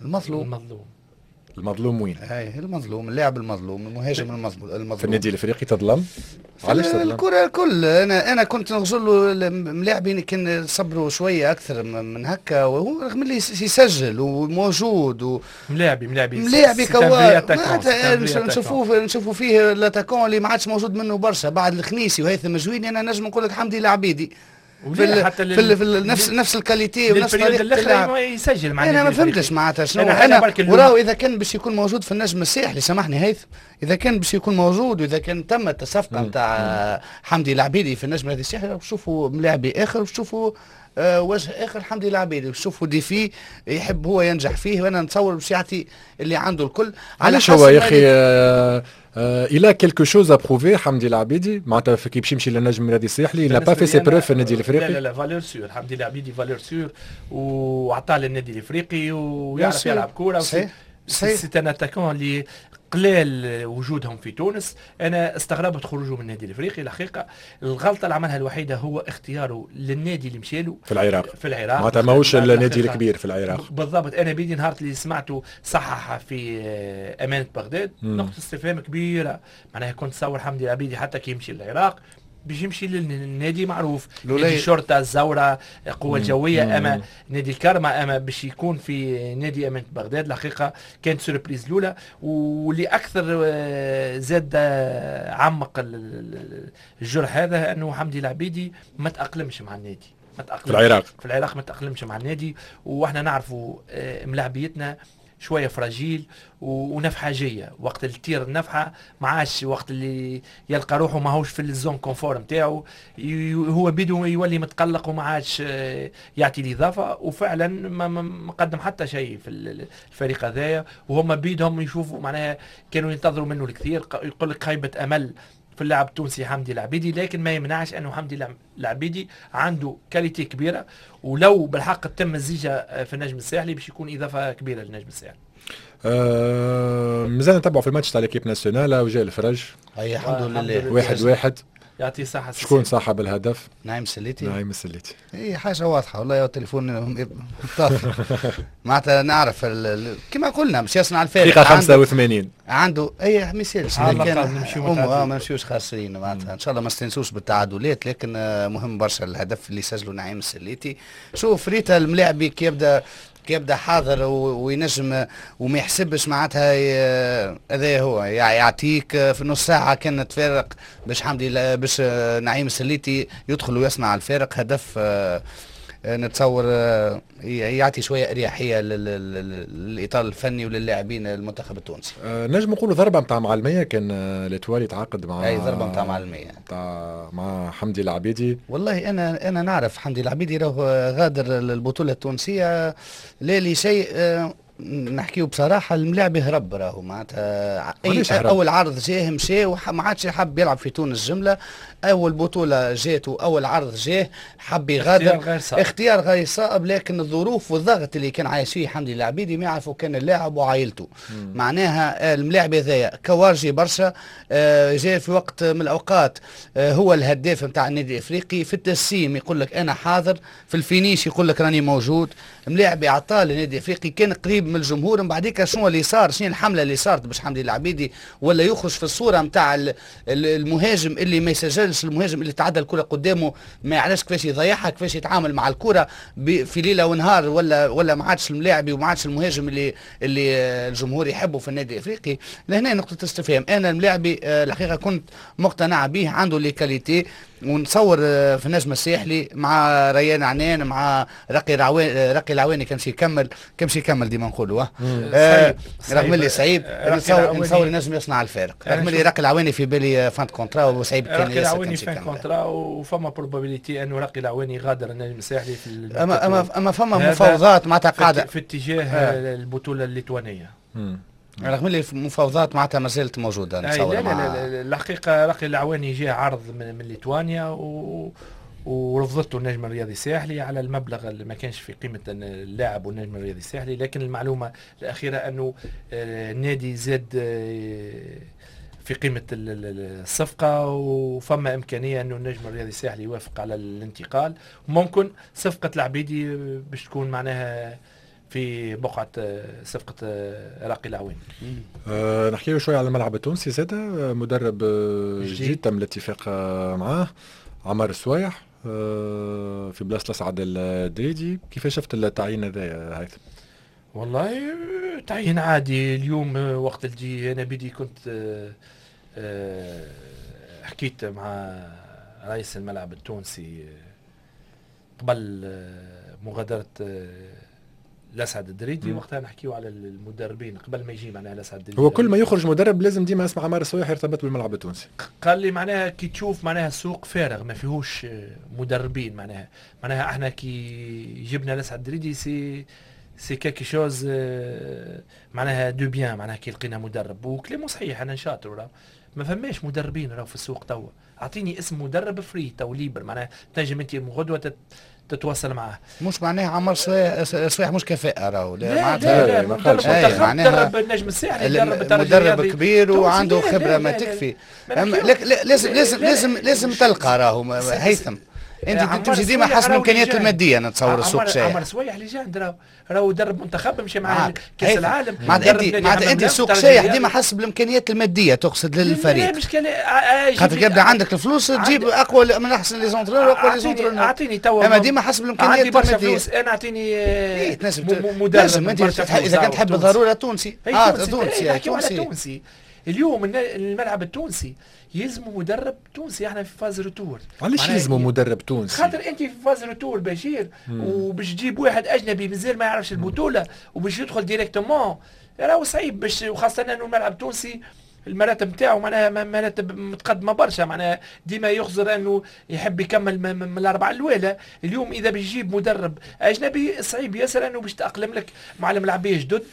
المظلوم وين؟ المظلوم، اللاعب المظلوم، المهاجم المظلوم في النادي الافريقي تظلم. علاش تظلم؟ الكره الكل انا كنت نغزل له ملاعبين كان صبروا شويه اكثر من هكا، وهو رغم اللي يسجل وموجود ملاعبي كوا نشوفوا فيه لاتاكون اللي ما عادش موجود منه برشا بعد الخنيسي وهيثم جويني. انا نجم نقول لك حمدي العبيدي في نفس الكاليتي ونفس طريقه اللعب يسجل مع انا ما فهمتش معناتها شنو. انا وراه اذا كان باش يكون موجود في النجم الساحلي، سامحني هيثم، اذا كان باش يكون موجود واذا كان تمت الصفقه نتاع حمدي العبيدي في النجم الساحلي، بشوفوا ملاعبي اخر، بشوفوا وجه اخر حمدي العبيدي، بشوفوا ديفي يحب هو ينجح فيه. وانا نتصور باش يعطي اللي عنده الكل. علاش هو يا اخي الى كيلكو شوز ابروفي حمدي العبيدي معناتها كي باش يمشي للنجم النادي الساحلي لا با في سي بروف في النادي الافريقي. لا فالور سور، حمدي العبيدي فالور سور وعطاه للنادي الافريقي ويعرف يلعب كوره. سي ان اتاكون اللي قلال وجودهم في تونس. انا استغربت خروجه من النادي الافريقي. الحقيقه الغلطه اللي عملها الوحيده هو اختياره للنادي اللي مشاله في العراق معناتها ماهوش النادي الكبير في العراق بالضبط. انا بيدي نهار اللي سمعته صحح في امانه بغداد نقطه استفهام كبيره. معناها كنت تصور حمدي العبيدي حتى كي يمشي للعراق باش يمشي للنادي معروف، نادي الشرطه الزوره قوه جويه، اما نادي الكرمه، اما باش يكون في نادي امانه بغداد. الحقيقه كانت سوربريز الاولى. واللي اكثر زاد عمق الجرح هذا انه حمدي العبيدي ما تاقلمش مع النادي، في العراق ما تاقلمش مع النادي. واحنا نعرفوا ملاعبيتنا شويه فراجيل ونفحاجيه. وقت اللي تطير النفحه ما عادش، وقت اللي يلقى روحه ماهوش في الزون كونفور نتاعو هو بيدو يولي متقلق وما عادش يعطي الاضافه. وفعلا ما قدم حتى شيء في الفريق هذايا. وهم بيدهم يشوفوا معناها كانوا ينتظروا منه الكثير. يقول لك خيبه امل في اللاعب التونسي حمدي العبيدي، لكن ما يمنعش انه حمدي العبيدي عنده كاليتي كبيره. ولو بالحق تم الزيجه في النجم الساحلي باش يكون اضافه كبيره للنجم الساحلي. مازال نتبعوا في الماتش تاع ليكيب ناسيونال وجاء الفرج. اي الحمد لله 1-1. يعطي صحة. شكون صاحب الهدف؟ نعيم السليتي. نعيم السليتي. اي حاجه واضحه والله. يا التليفون معناتها نعرف كما قلنا باش يصنع الفارق. دقيقه 85 عنده اي مثال ما نمشيوش خاسرين معناتها. ان شاء الله ما استنسوش بالتعادلات، لكن مهم برشا الهدف اللي سجله نعيم السليتي. شوف ريتا الملاعبي كي يبدا حاضر وينجم وما يحسبش معناتها هذا هو يعطيك في نص ساعه كان تفارق باش حمدي باش نعيم السليتي يدخل ويصنع الفارق. هدف نتصور يعطي شويه اريحيه للاطار الفني وللاعبين المنتخب التونسي. نجم نقولوا ضربه نتاع معلميه كان الاتوالي تعاقد مع ضربه نتاع معلميه مع حمدي العبيدي. والله انا نعرف حمدي العبيدي راه غادر البطوله التونسيه لا لي شيء. نحكيو بصراحه الملاعب هرب راهو معناتها اول عرض جاه مشى وما عادش حب يلعب في تونس جمله. اول بطوله جاته اول عرض جاه حب يغادر اختيار غير صائب. لكن الظروف والضغط اللي كان عايش فيه حمدي العبيدي ما يعرفوا كان اللاعب وعائلته. معناها الملاعب هذايا كوارجي برشا. جاء في وقت من الاوقات هو الهداف نتاع النادي الافريقي. في التسيم يقول لك انا حاضر، في الفينيش يقول لك راني موجود. ملاعب عطاه للنادي الافريقي كان قريب من الجمهور. من بعديك شنو اللي صار، شنو الحمله اللي صارت باش حمدي العبيدي ولا يخرج في الصوره نتاع المهاجم اللي ما يسجلش، المهاجم اللي تعدى الكره قدامه ما يعرفش كيفاش يضيعها، كيفاش يتعامل مع الكره في ليله ونهار، ولا ما عادش الملاعبي وما عادش المهاجم اللي الجمهور يحبه في النادي الافريقي. لهنا نقطه استفهام. انا الملاعبي الحقيقه كنت مقتنع به، عنده لي كاليتي. ونصور في النجم الساحلي مع ريان عنان مع رقي العواني كمشي يكمل ديما نقولوا رغم اللي صعيب نصور نجم يصنع الفارق. رغم اللي رقي العواني في بالي فانت كونترا وصعيب كان رقي العواني فان كونترا وفما بروبابيليتي انه رقي العواني غادر النجم الساحلي في اما فما مفاوضات معناتها قاعده في اتجاه البطوله الليتوانيه. رغم اللي المفاوضات معناتها ما زالت موجوده نتصور. لا الحقيقه رقي العواني جاء عرض من ليتوانيا ورفضته النجم الرياضي الساحلي على المبلغ اللي ما كانش في قيمه اللاعب والنجم الرياضي الساحلي. لكن المعلومه الاخيره انه النادي زاد في قيمة الصفقة، وفما إمكانية أنه النجم الرياضي الساحلي يوافق على الانتقال، وممكن صفقة العبيدي باش تكون معناها في بقعة صفقة راقي العوين. نحكيو شوية على الملعب التونسي زادة، مدرب جديد تم الاتفاق معاه، عمار السوايح في بلاصة أسعد الدريدي. كيف شفت التعيين هذا يا هيثم؟ والله تعيين عادي. اليوم وقت الجي أنا بدي كنت حكيت مع رئيس الملعب التونسي قبل مغادرة الأسعد الدريدي، وقتها نحكيو على المدربين قبل ما يجي معناها الأسعد الدريدي. هو كل ما يخرج مدرب لازم ديما اسمع عمار السوايح يرتبط بالملعب التونسي. قال لي معناها كي تشوف معناها السوق فارغ ما فيهوش مدربين، معناها احنا كي جبنا الأسعد الدريدي سي كاكي شوز معناها دو بيان، معناها كي لقينا مدرب، وكلامه صحيح. انا نشاطر ما فماش مدربين راهو في السوق توا. اعطيني اسم مدرب فري تو ليبر، معناها تنجم انت غدوه تتواصل معاه. مش معناها عمر صويح مش كفاءة راهو، لا مدرب منتخب، مدرب النجم الساحلي، مدرب كبير وعنده خبرة ما تكفي. لازم تلقى راهو هيثم. انت تمشي ديما حسب الامكانيات الماديه. نتصور السوق شايع. عمر سويح ليجاند راهو درب منتخب مشي مع كاس العالم. انت السوق شايع ديما حسب الامكانيات الماديه تقصد للفريق. خاطر يبدا عندك الفلوس تجيب اقوى من احسن لي زونترور واقوى لي زونترور. اعطيني توا اما ديما حسب الامكانيات الماديه. انا اعطيني مدرب. لازم انت اذا كنت تحب ضروره تونسي. تونسي. اليوم الملعب التونسي يلزموا مدرب تونسي. احنا في فاز روتور. علاش يلزموا مدرب تونسي؟ خاطر انت في فاز روتور بشير وباش تجيب واحد اجنبي مازال ما يعرفش البطوله وباش يدخل ديريكتومون راهو صعيب. باش وخاصه انه الملعب التونسي المراتب نتاعو معناها مراتب متقدمه برشا، معناها ديما يخزر انه يحب يكمل من الاربعه الاولى. اليوم اذا بيجيب مدرب اجنبي صعيب ياسر انه باش تاقلم لك مع الملاعبيه جدد.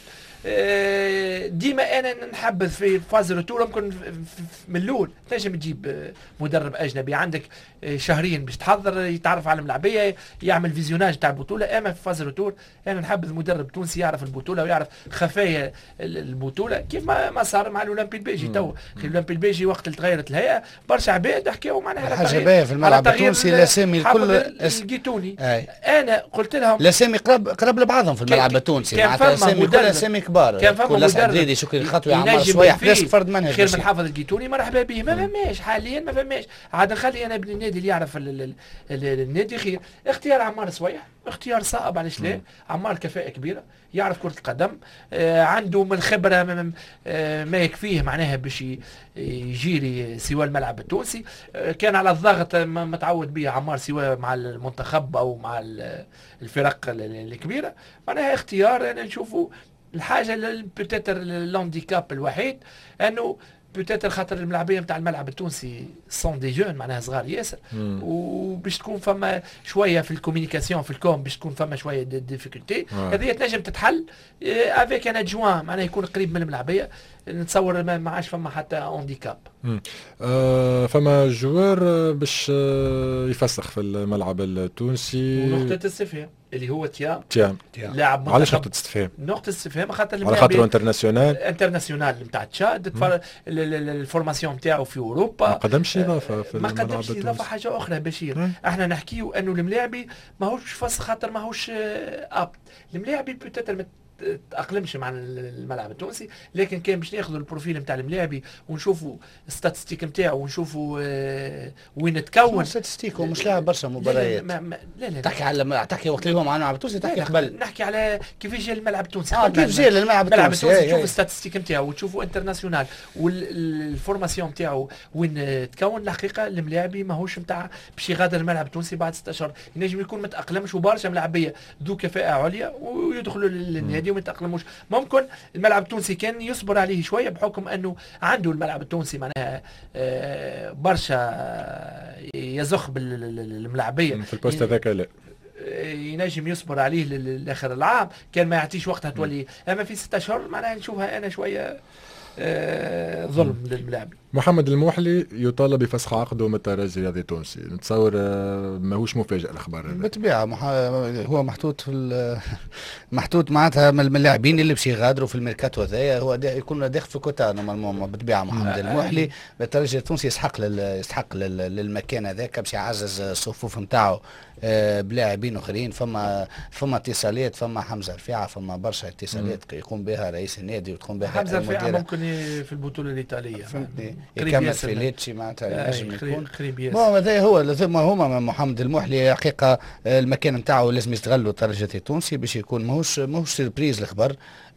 ديما انا نحبذ في فاز الروتور ممكن من الاول تنجم تجيب مدرب اجنبي عندك شهرين باش تحضر يتعرف على الملاعبيه يعمل فيزيوناج تاع البطوله. اما في فاز الروتور انا نحبذ مدرب تونسي يعرف البطوله ويعرف خفايا البطوله كيف ما صار مع الاولمبي البيجي. تو الاولمبي البيجي وقت اللي تغيرت الهيئه برشا عباد حكاو معناها حاجه باهيه في الملعب التونسي. الاسامي الكل الجيتوني انا قلت لهم الاسامي قرب لبعضهم في الملعب التونسي. معناتها الاسامي كل اسامي كبار. كان فما مدرب شكري الخطوي عمار سويح بلاش فرد منهج خير من حافظ الجيتوني مرحبا به. ما فماش حاليا ما فماش. عاد نخلي انا ابن النادي اللي يعرف النادي خير. اختيار عمار سويح اختيار صعب. علاش لا؟ عمار كفاءة كبيرة يعرف كرة القدم، عنده من الخبرة ما يكفيه معناها باش يجيري سواء الملعب التونسي. كان على الضغط متعود به عمار سواء مع المنتخب او مع الفرق الكبيرة. معناها اختيار انا نشوفه. الحاجة بوتيتر اللانديكاب الوحيد انه بوتيتر خاطر الملاعبيه نتاع الملعب التونسي سون دي جون معناها صغار ياسر، وباش تكون فما شويه في الكوميونيكاسيون في الكوم باش تكون فما شويه ديفيكولتي. هذه تنجم تتحل افيك ان ادجوان معناها يكون قريب من الملاعبيه. نتصور ما عادش فما حتى هانديكاب. فما جوار باش يفسخ في الملعب التونسي. ونقطه استفهام اللي هو تيام لاعب. علاش نقطة استفهام؟ نقطة استفهام خاطر على خاطر انترناسيونال نتاع تشاد. الفورماسيون نتاعو في اوروبا ما قدمش اضافة في الملعب التونسي. ما قدمش اضافة. حاجة أخرى بشير احنا نحكيو انه الملاعبي ماهوش فسخ خاطر ماهوش اب. الملاعبي بوتيتر تأقلمش مع الملعب التونسي، لكن كان باش ناخذوا البروفيل نتاع الملاعبي ونشوفوا الستاتستيك نتاعو ونشوفوا وين تكون. ستاتستيك ومش لاعب برشا مباريات. لا تحكي وقت اللي هو مع الملعب التونسي تحكي قبل. نحكي على كيفاش جا الملعب التونسي. كيف جا الملعب التونسي تشوف الستاتستيك نتاعو وتشوفوا انترناسيونال والفورماسيون نتاعو وين تكون. الحقيقه الملاعبي ماهوش نتاع باش يغادر الملعب التونسي بعد 6 اشهر. ينجم يكون ما تاقلمش وبرشا ملاعبيه ذو كفاءه عليا ويدخلوا للنادي وما يتاقلموش. ممكن الملعب التونسي كان يصبر عليه شويه بحكم انه عنده الملعب التونسي معناها برشا يزخ بالملاعبيه في البوست هذاك. لا ينجم يصبر عليه لاخر العام كان ما يعطيش وقتها تولي. اما في 6 اشهر معناها نشوفها انا شويه ظلم للملاعبي. محمد الموحلي يطالب بفسخ عقده من الترجي الرياضي التونسي، نتصور ماهوش مفاجئ الاخبار هذا. بالطبيعه هو محطوط محطوط معناتها من اللاعبين اللي باش يغادروا في الميركاتو هذايا، هو يكون داخل في كوتا نورمالمون. بالطبيعه محمد الموحلي الترجي التونسي يستحق للمكان هذاك باش يعزز الصفوف نتاعو بلاعبين اخرين. فما اتصالات، فما حمزه رفيعه، فما برشا اتصالات يقوم بها رئيس النادي وتقوم بها حمزه رفيعه ممكن في البطوله الايطاليه فهمتني يكمل في ليتشي معناتها ينجم يكون قريب ياسر. بون هذا هو لازم هما محمد الموحلي حقيقه المكان نتاعو لازم يستغلوا الترجي التونسي باش يكون ماهوش سيربريز الخبر.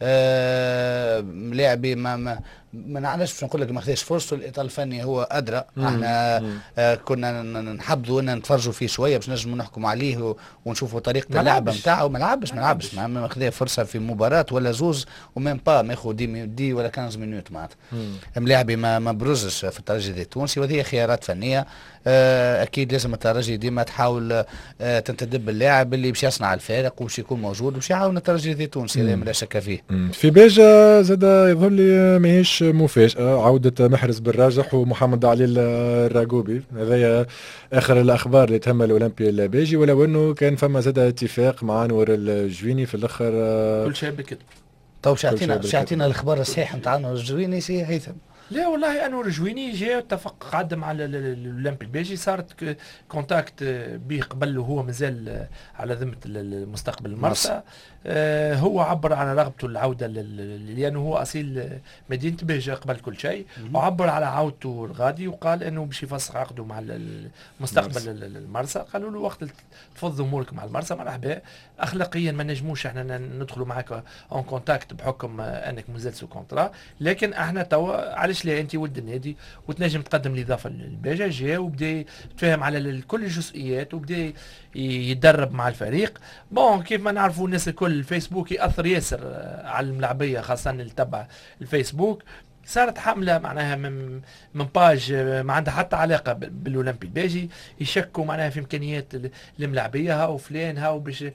لاعبي ما نعرفش باش نقول لك ما خداش فرصته. الاطار الفني هو ادرى. احنا كنا نحبذوا ان نتفرجوا فيه شويه باش نجموا نحكموا عليه ونشوفوا طريقه اللعب نتاعو. ما لعبش ما خدا فرصه في مباراه ولا زوز وميم با ما ياخذ دي ولا 15 مينوت معناتها. ملاعبي ما بروزش في الترجي التونسي، وهذه خيارات فنيه. اكيد لازم الترجي ديما تحاول تنتدب اللاعب اللي باش يصنع الفارق وباش يكون موجود وباش يعاون الترجي التونسي، هذا لا شك فيه. في باجة زاد يظهر لي ماهيش مفاجأة عودة محرز بالراجح ومحمد علي الراغوبي. هذايا آخر الأخبار اللي تهم الأولمبي الباجي، ولو أنه كان فما زاد اتفاق مع نور الجويني في الآخر. كل شيء بكذب. طيب شاعطينا الأخبار الصحيح نتاع نور الجويني سي هيثم. لا والله انور الجويني جاء اتفق قعد مع الاولمبي الباجي، صارت كونتاكت به قبل وهو مازال على ذمه المستقبل المرسى. هو عبر عن رغبته العوده لانه هو اصيل مدينه باجة قبل كل شيء، وعبر على عودته الغادي وقال انه باش يفسخ عقده مع المستقبل المرسى. قالوا له وقت تفض امورك مع المرسى مرحبا، اخلاقيا ما نجموش احنا ندخلوا معك اون كونتاكت بحكم انك مازال سو كونترا، لكن احنا توا علاش لا انت ولد النادي وتنجم تقدم الاضافه للباجة. جاء وبدا يتفاهم على كل الجزئيات وبدا يتدرب مع الفريق. بون كيف ما نعرفوا الناس الكل الفيسبوك ياثر ياسر على الملاعبيه، خاصه اللي تبع الفيسبوك. صارت حمله معناها من باج ما عندها حتى علاقه بالاولمبي الباجي، يشكوا معناها في امكانيات الملاعبيه ها وفلان ها، وباش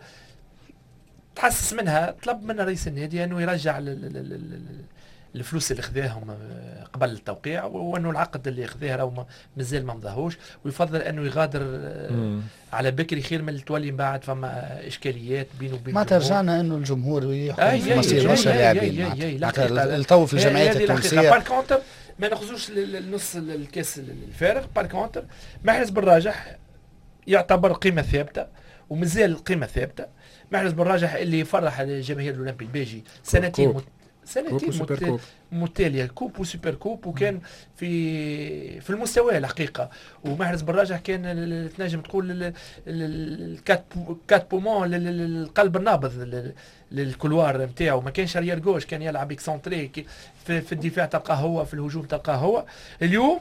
تحسس منها. طلب من رئيس النادي انه يرجع الفلوس اللي خذاهم قبل التوقيع، وانه العقد اللي خذاه راهو مازال ما مضاهوش، ويفضل انه يغادر على بكري خير من تولي من بعد فما اشكاليات بينه وبين ما ترجعنا انه الجمهور يحكم في مصير برشا لاعبين. الطو في الجمعيات التونسيه بار كونتر ما ناخذوش النص الكاس الفارغ. بار كونتر محرز بالراجح يعتبر قيمه ثابته ومازال قيمه ثابته. محرز بالراجح اللي فرح الجماهير الاولمبي الباجي سنتين متتاليه، كوب وسوبر كوب، وكان في المستوى الحقيقه. ومحرز بالراجح كان تنجم تقول الكات بومون القلب النابض للكلوار نتاعو. ما كانش ريال جوش، كان يلعب اكسونتري في الدفاع تلقاه هو، في الهجوم تلقاه هو. اليوم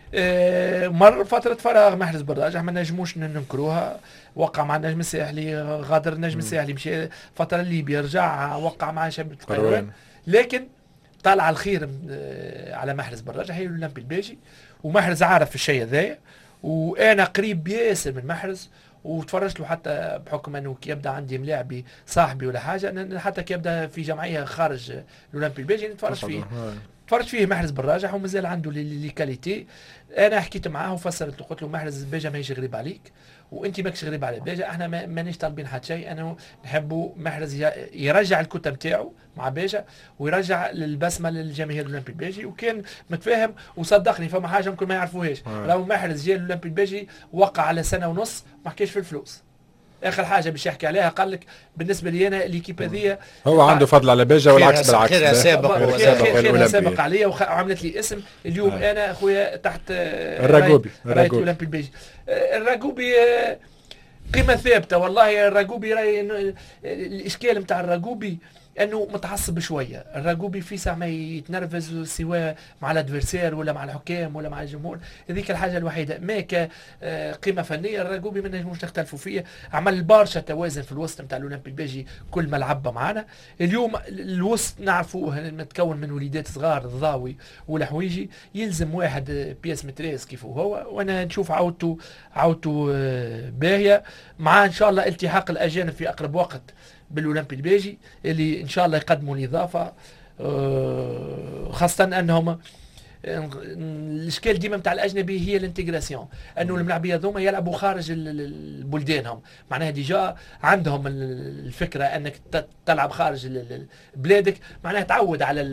مر فترة فراغ محرز بالراجح ما نجموش ننكروها. وقع مع النجم الساحلي، غادر النجم الساحلي، مشى فترة ليبيا، رجع وقع مع شباب القروان. لكن طالع الخير على محرز بالراجح هي الاولمبي الباجي، ومحرز عارف الشيء هذايا. وانا قريب ياسر من محرز، وتفرجت له حتى بحكم انه كي يبدا عندي ملاعبي صاحبي ولا حاجه، حتى كي يبدا في جمعيه خارج الاولمبي الباجي نتفرج فيه. تفرجت فيه محرز بالراجح ومازال عنده لي كاليتي. انا حكيت معاه وفسرت له، قلت له محرز باجة ماهيش غريب عليك وانت ماكش غريب على باجة، احنا مانيش طالبين حتى شيء. انا نحبوا محرز يرجع الكوتا نتاعو مع باجة ويرجع البسمه للجماهير الاولمبي الباجي. وكان متفاهم وصدقني فما حاجه ممكن ما يعرفوهاش. لو محرز جاء الاولمبي الباجي وقع على سنه ونص ما حكاش في الفلوس. اخر حاجه باش يحكي عليها قال لك بالنسبه لي انا ليكيب هذيا هو عنده فضل على باجة والعكس بالعكس. خيرها سابق عليا وعملت لي اسم. اليوم انا اخويا تحت الراغوبي الاولمبي الباجي. الراغوبي قيمه ثابته والله. الراغوبي الاشكال نتاع الراغوبي انه متعصب شويه. الراغوبي في ساعه ما يتنرفز سواء مع الادفيرسير ولا مع الحكام ولا مع الجمهور. هذيك الحاجه الوحيده. ما كقيمه فنيه الراغوبي ما نجموش نختلفوا فيه. عمل برشا توازن في الوسط نتاع الاولمبي الباجي كل ما لعب معنا. اليوم الوسط نعرفوه متكون من وليدات صغار، الضاوي والحويجي، يلزم واحد بياس متريس كيف هو. وانا نشوف عودته باهيه مع ان شاء الله التحاق الاجانب في اقرب وقت بالاولمبي الباجي اللي ان شاء الله يقدموا الاضافه، خاصه انهم الاشكال ديما نتاع الاجنبي هي الانتجراسيون، انه الملاعبيه ذوما يلعبوا خارج بلدانهم، معناها ديجا عندهم الفكره انك تلعب خارج بلادك، معناها تعود على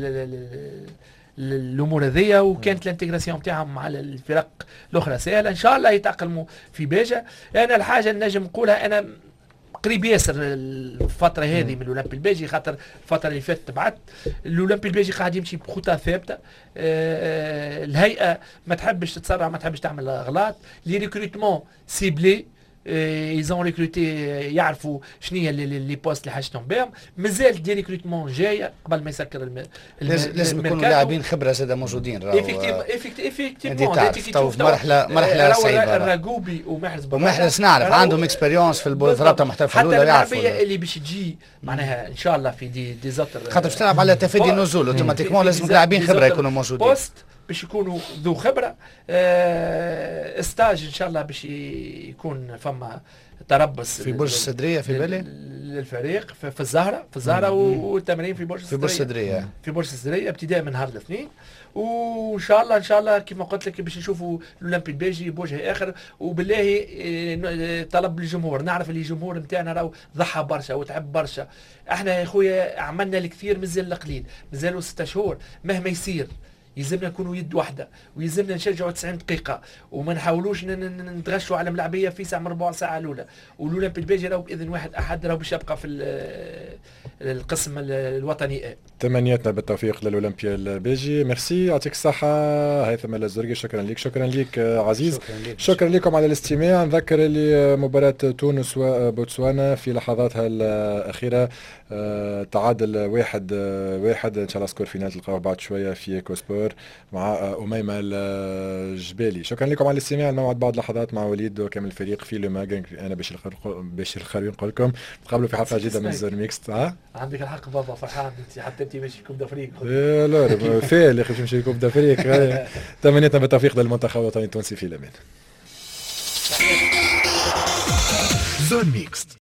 الامور هذيا، وكانت الانتجراسيون تاعهم مع الفرق الاخرى سهله، ان شاء الله يتاقلموا في باجه. انا الحاجه اللي نجم نقولها، انا قريب ياسر الفتره هذه من الاولمبي البيجي، خاطر الفتره اللي فاتت تبعت الاولمبي البيجي قاعد يمشي بخطى ثابته. الهيئه ما تحبش تتسرع، ما تحبش تعمل اغلاط. لي ريكروتمون سيبلي، ايزون ريكروتي، يعرفوا شنو هي لي بوست اللي حاجتهم بهم. مازال دي ريكروتمون جايه قبل ما يسكر لازم يكونوا لاعبين خبره زاد موجودين. ايفيكتيفمون في مرحله صعيبه. الراغوبي ومحرز نعرف عندهم اكسبيريونس في الرابطه المحترفه الاولى، يعرفوا حتى اللي باش تجي معناها ان شاء الله في دي زوتر، خاطر باش تلعب على تفادي النزول اوتوماتيكمون لازم لاعبين خبره يكونوا موجودين، بوست باش يكونوا ذو خبره. استاج ان شاء الله باش يكون فما تربص في برج السدريه في بالي للفريق في الزهره والتمرين في برج السدريه في برج السدريه ابتداء من نهار الاثنين. وان شاء الله كما قلت لك باش نشوفوا الاولمبي البيجي بوجه اخر. وبالله طلب الجمهور، نعرف اللي الجمهور نتاعنا راهو ضحى برشا وتعب برشا. احنا يا خويا عملنا الكثير، مازال القليل، مازالوا 6 شهور. مهما يصير يلزمنا نكونوا يد واحده، ويلزمنا نشجعوا 90 دقيقه، وما نحاولوش نتغشوا على ملاعبيه في ساعه من ربع ساعه الاولى. والاولمبي البيجي راهو باذن واحد احد راهو باش يبقى في القسم الوطني. تمنياتنا بالتوفيق للاولمبيا البيجي. ميرسي، يعطيك الصحه هيثم الزرقي. شكرا لك، شكرا لك عزيز، شكرا لكم على الاستماع. نذكر اللي مباراه تونس وبوتسوانا في لحظاتها الاخيره تعادل 1-1 ان شاء الله سكور فينال تلقاوه بعد شويه في ايكو سبور مع أميمة الجبالي. شكرا لكم على الاستماع. الموعد بعد لحظات مع وليد وكامل الفريق في لو ماغن. انا بشير الخروي نقول لكم نتقابلوا في حلقه جديده من زون ميكست. عندك الحق بابا، فرحان حتى انت ماشي كوب دافريك. لا فعلا اخي ماشي كوب دافريك. تمنياتنا بالتوفيق للمنتخب الوطني التونسي في الامان. زون ميكست.